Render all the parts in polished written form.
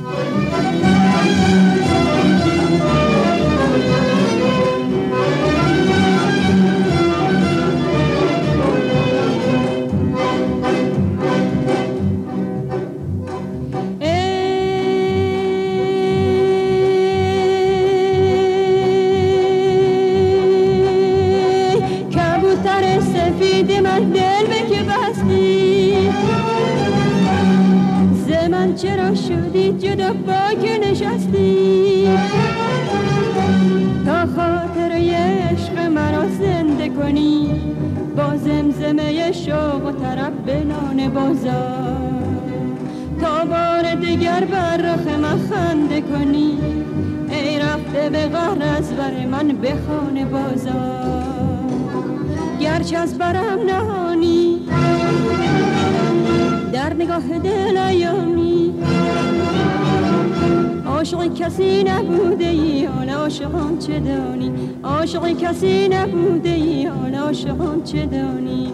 چرا شدی جدا با که نشستی تا خاطر عشق مرا زنده کنی با زمزمه شوق و طرب به نان بازار تا بار دیگر بر رخ من خنده کنی ای رفته به قهر از بر من به خانه بازار گرچه از برم نهانی در نگاه دل ایامی عاشقی کسی نبوده ای حالا عاشقان چه دانی عاشقی کسی نبوده ای حالا عاشقان چه دانی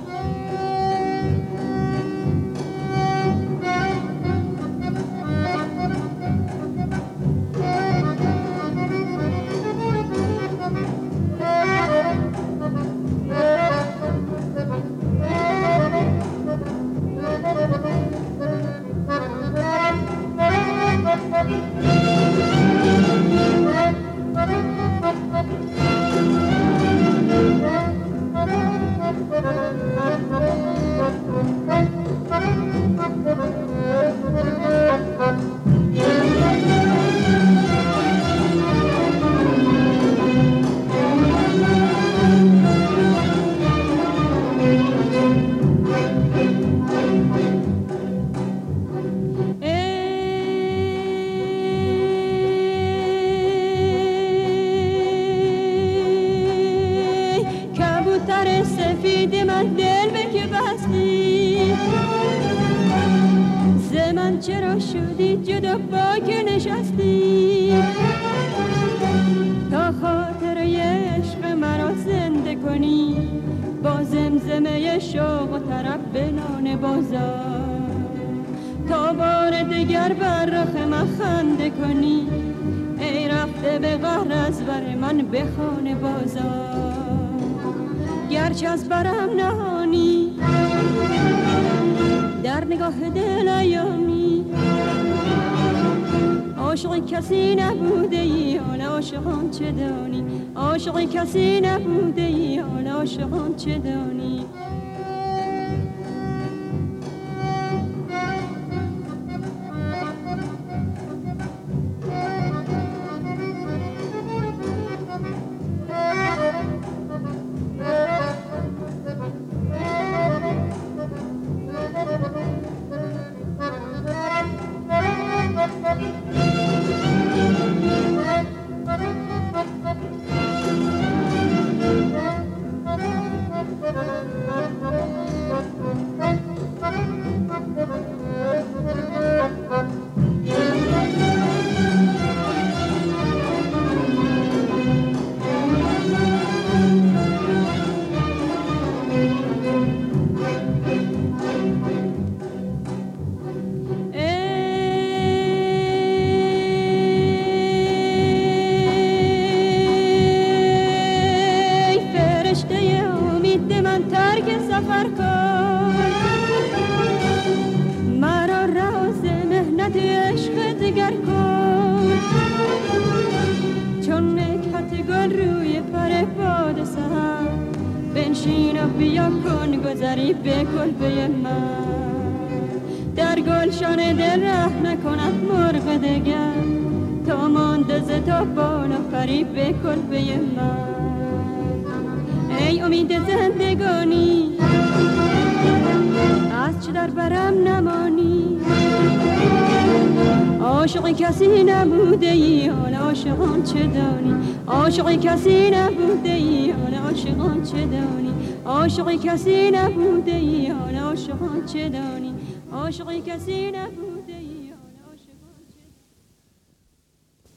سفید من دل به که بستی ز من چرا شدی جدا با که نشستی تا خاطر عشق مرا زنده کنی با زمزمه شوق و طرب به نان بازار تا بار دیگر بر رخ من خنده کنی ای رفته به قهر از بر من به خانه بازار گرچه از برم نهانی در نگاه دل ایامی عاشقی کسی نبوده ای حالا عاشقان چه دانی عاشقی کسی نبوده ای حالا عاشقان چه دانی سفر کن مرا راز مهنت عشق دیگر کن چون نکهت گل روی پر باد سحر بنشین و بیا کن گذری به کلبه من در گلشن دل ره نکند مرغ دیگر تا مانده ز تو بالا پری به کلبه من ای امید زندگانی از چه در برم نمانی عاشقی کسی نبوده ای حالا عاشقان چه دانی عاشقی کسی نبوده ای حالا عاشقان چه دانی عاشقی کسی نبوده ای حالا عاشقان چه دانی عاشقی کسی نبوده